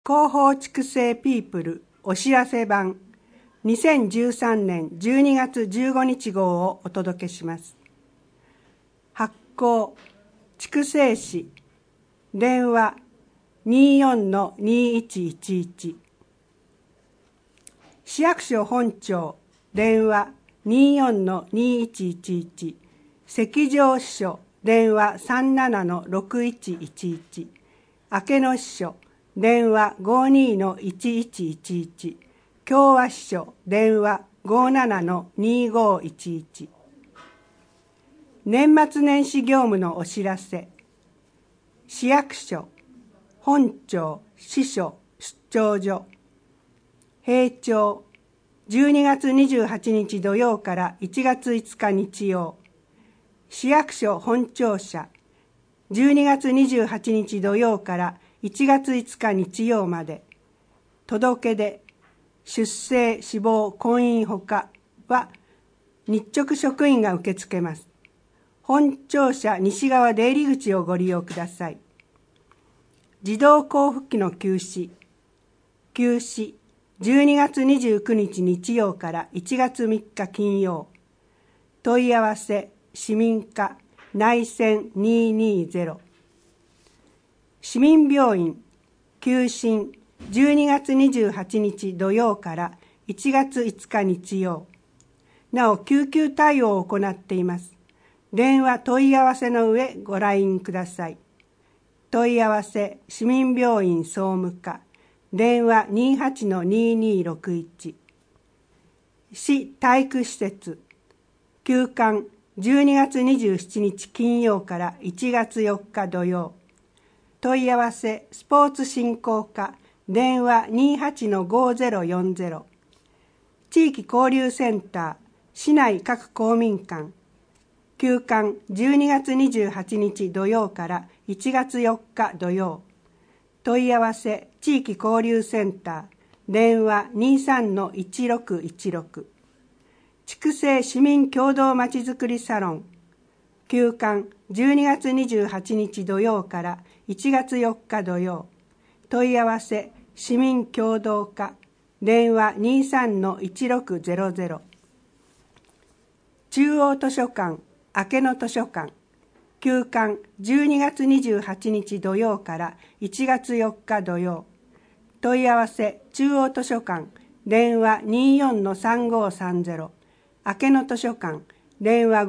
広報畜生ピープルお知らせ版2013年12月15日号をお届けします。発行畜生誌電話 24-2111 市役所本庁電話 24-2111 関上支所電話 37-6111 明野支所電話 52-1111 共和支所電話 57-2511 年末年始業務のお知らせ。市役所、本庁、支所、出張所。閉庁、12月28日土曜から1月5日日曜。市役所本庁舎、12月28日土曜から1月5日日曜まで。届け出、出生、死亡、婚姻ほかは日直職員が受け付けます。本庁舎西側出入り口をご利用ください。自動交付機の休止、12月29日日曜から1月3日金曜。問い合わせ、市民課、内線220。市民病院、休診、12月28日土曜から1月5日日曜。なお、救急対応を行っています。電話問い合わせの上ご来院ください。問い合わせ、市民病院総務課、電話 28-2261。市体育施設、休館、12月27日金曜から1月4日土曜。問い合わせ、スポーツ振興課、電話 28-5040。地域交流センター、市内各公民館、休館12月28日土曜から1月4日土曜。問い合わせ、地域交流センター、電話 23-1616。畜生市民共同まちづくりサロン、休館12月28日土曜から1月4日土曜。問い合わせ、市民共同課、電話 23-1600。中央図書館、明野図書館、休館12月28日土曜から1月4日土曜。問い合わせ、中央図書館、電話 24-3530。明野図書館、電話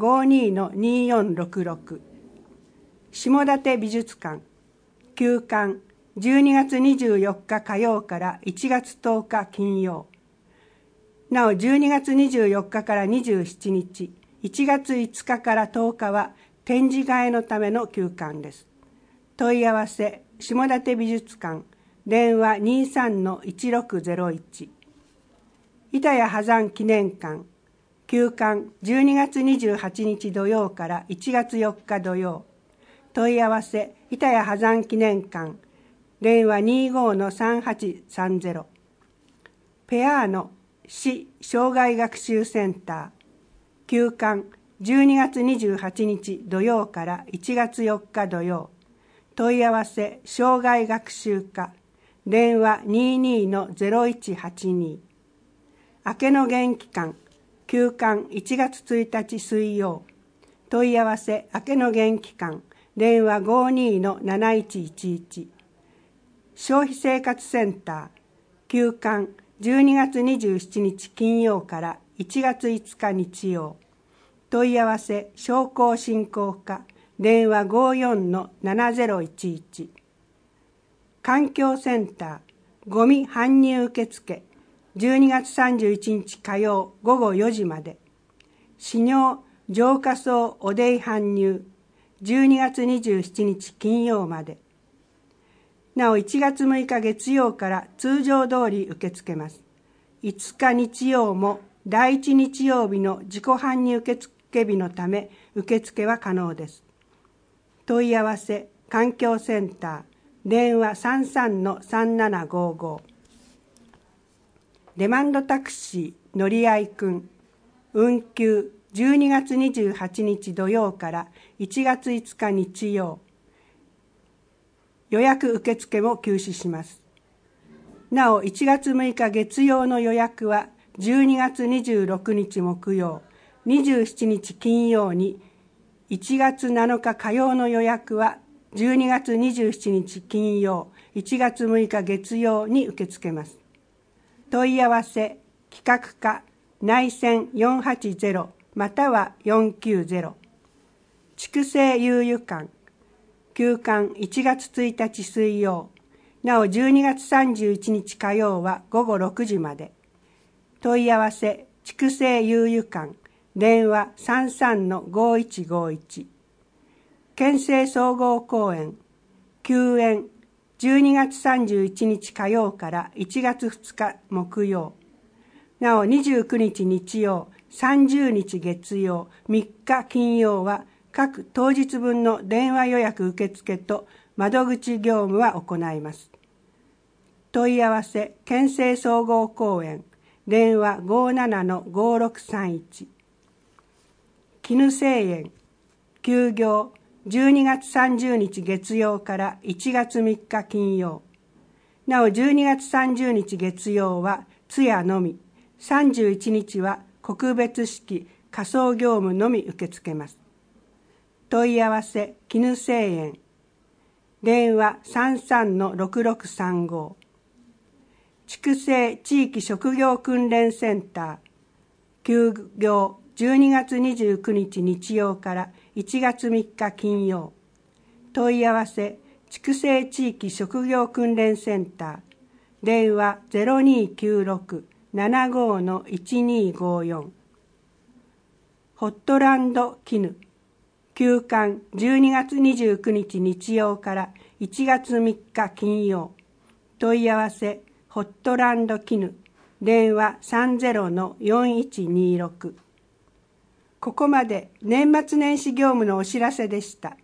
52-2466。下館美術館、休館12月24日火曜から1月10日金曜。なお、12月24日から27日、1月5日から10日は展示会のための休館です。問い合わせ、下館美術館、電話 23-1601。板谷波山記念館、休館12月28日土曜から1月4日土曜。問い合わせ、板谷波山記念館、電話 25-3830。ペアーノ市障害学習センター、休館12月28日土曜から1月4日土曜。問い合わせ、障害学習課、電話 22-0182。明野元気館、休館1月1日水曜。問い合わせ、明野元気館、電話 52-7111。消費生活センター、休館12月27日金曜から1月5日日曜。問い合わせ、商工振興課、電話 54-7011。環境センター、ゴミ搬入受付、12月31日火曜午後4時まで。飼尿浄化槽おでい搬入、12月27日金曜まで。なお、1月6日月曜から通常通り受け付けます。5日日曜も第1日曜日の自己搬入受付日のため受付は可能です。問い合わせ、環境センター、電話 33-3755。デマンドタクシー乗り合いくん、運休12月28日土曜から1月5日日曜。予約受付も休止します。 なお1月6日月曜の予約は12月26日木曜、27日金曜に、1月7日火曜の予約は12月27日金曜、1月6日月曜に受け付けます。問い合わせ、企画課、内線480または490。筑西悠々館、休館1月1日水曜、なお12月31日火曜は午後6時まで。問い合わせ、筑西悠々館、電話33-5151。県政総合公演、休園、12月31日火曜から1月2日木曜。なお29日日曜、30日月曜、3日金曜は各当日分の電話予約受付と窓口業務は行います。問い合わせ、県政総合公演、電話57-5631。絹製園、休業、12月30日月曜から1月3日金曜。なお12月30日月曜は通夜のみ、31日は告別式、火葬業務のみ受け付けます。問い合わせ、絹製園、電話33-6635。筑西地域職業訓練センター、休業12月29日日曜から1月3日金曜。問い合わせ、筑西地域職業訓練センター、電話0296-75-1254。ホットランド絹、休館12月29日日曜から1月3日金曜。問い合わせ、ホットランド絹、電話30-4126。ここまで年末年始業務のお知らせでした。